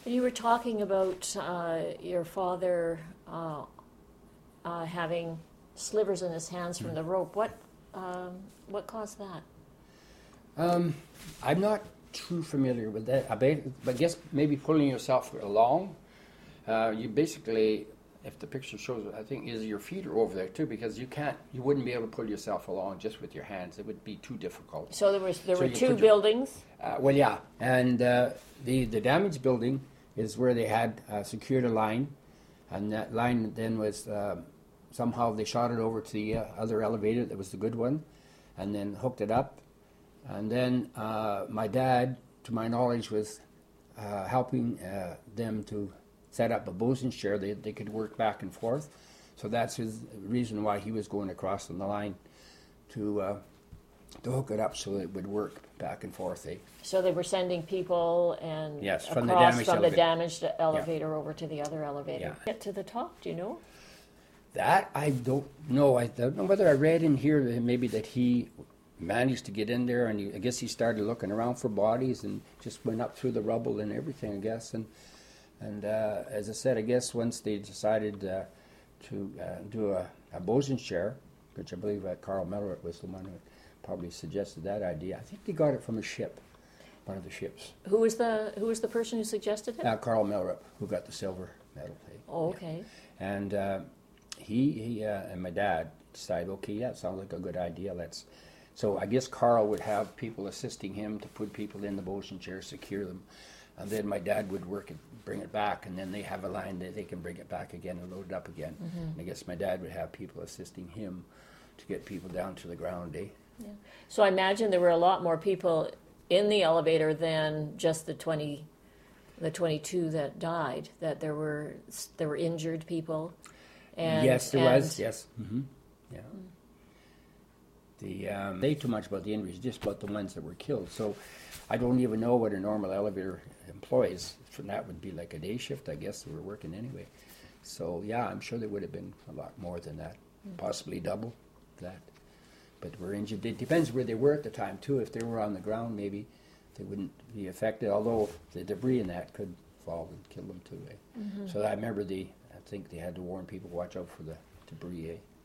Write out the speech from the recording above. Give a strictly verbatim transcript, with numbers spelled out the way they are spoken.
You were talking about uh, your father uh, uh, having slivers in his hands from the rope. What um, what caused that? Um, I'm not too familiar with that. I bet, but I guess maybe pulling yourself along. Uh, you basically, if the picture shows, I think is your feet are over there too, because you can't, you wouldn't be able to pull yourself along just with your hands. It would be too difficult. So there was there So were you two put your- buildings. Uh, well, yeah, and uh, the the damaged building is where they had uh, secured a line, and that line then was uh, somehow they shot it over to the uh, other elevator that was the good one, and then hooked it up, and then uh, my dad, to my knowledge, was uh, helping uh, them to set up a bosun's chair. They they could work back and forth, so that's his reason why he was going across on the line to. Uh, to hook it up so it would work back and forth. Eh? So they were sending people and Yes, across from the damaged from elevator. the damaged elevator over to the other elevator. Yeah. Get to the top, do you know? That I don't know. I don't know whether I read in here that maybe that he managed to get in there, and he, I guess he started looking around for bodies and just went up through the rubble and everything, I guess. And and uh, as I said, I guess once they decided uh, to uh, do a, a bosun's chair, which I believe uh, Carl Miller was the one who probably suggested that idea. I think they got it from a ship, one of the ships. Who was the who was the person who suggested it? Uh, Carl Melrup, who got the silver medal. Eh? Oh, okay. Yeah. And uh, he, he uh, and my dad decided, okay, yeah, sounds like a good idea. Let's. So I guess Carl would have people assisting him to put people in the bosun chair, secure them, and then my dad would work it, bring it back, and then they have a line that they can bring it back again and load it up again. Mm-hmm. And I guess my dad would have people assisting him to get people down to the ground. Eh? Yeah. So I imagine there were a lot more people in the elevator than just the twenty, the twenty-two that died. That there were there were injured people. And, yes, there and, was. Yes. Mm-hmm. Yeah. The um, they too much about the injuries, just about the ones that were killed. So I don't even know what a normal elevator employs. For that would be like a day shift, I guess. They were working anyway. So yeah, I'm sure there would have been a lot more than that, possibly double that. But were injured. It depends where they were at the time too. If they were on the ground, maybe they wouldn't be affected. Although the debris in that could fall and kill them too. Eh? Mm-hmm. So I remember the. I think they had to warn people, watch out for the debris. Eh?